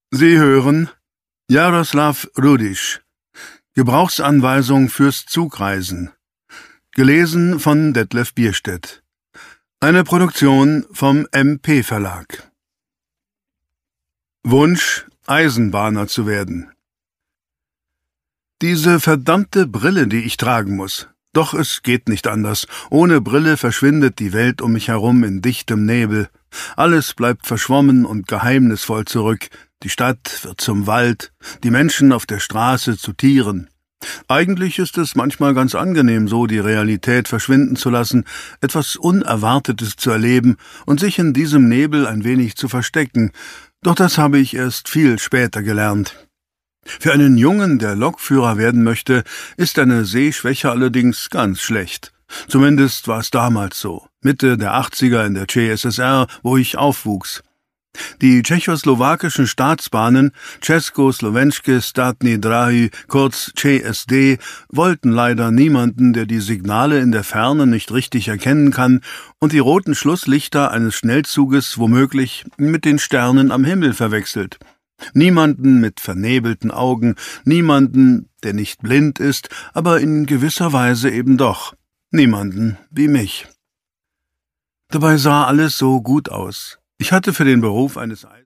Sie hören Jaroslav Rudisch, Gebrauchsanweisung fürs Zugreisen, gelesen von Detlef Bierstedt. Eine Produktion vom MP Verlag. Wunsch, Eisenbahner zu werden. Diese verdammte Brille, die ich tragen muss. Doch es geht nicht anders. Ohne Brille verschwindet die Welt um mich herum in dichtem Nebel. Alles bleibt verschwommen und geheimnisvoll zurück. Die Stadt wird zum Wald, die Menschen auf der Straße zu Tieren. Eigentlich ist es manchmal ganz angenehm, so die Realität verschwinden zu lassen, etwas Unerwartetes zu erleben und sich in diesem Nebel ein wenig zu verstecken. Doch das habe ich erst viel später gelernt. Für einen Jungen, der Lokführer werden möchte, ist eine Sehschwäche allerdings ganz schlecht. Zumindest war es damals so, Mitte der 80er in der CSSR, wo ich aufwuchs. Die tschechoslowakischen Staatsbahnen, Československé státní dráhy, kurz CSD, wollten leider niemanden, der die Signale in der Ferne nicht richtig erkennen kann und die roten Schlusslichter eines Schnellzuges womöglich mit den Sternen am Himmel verwechselt. Niemanden mit vernebelten Augen, niemanden, der nicht blind ist, aber in gewisser Weise eben doch. Niemanden wie mich. Dabei sah alles so gut aus. Ich hatte für den Beruf eines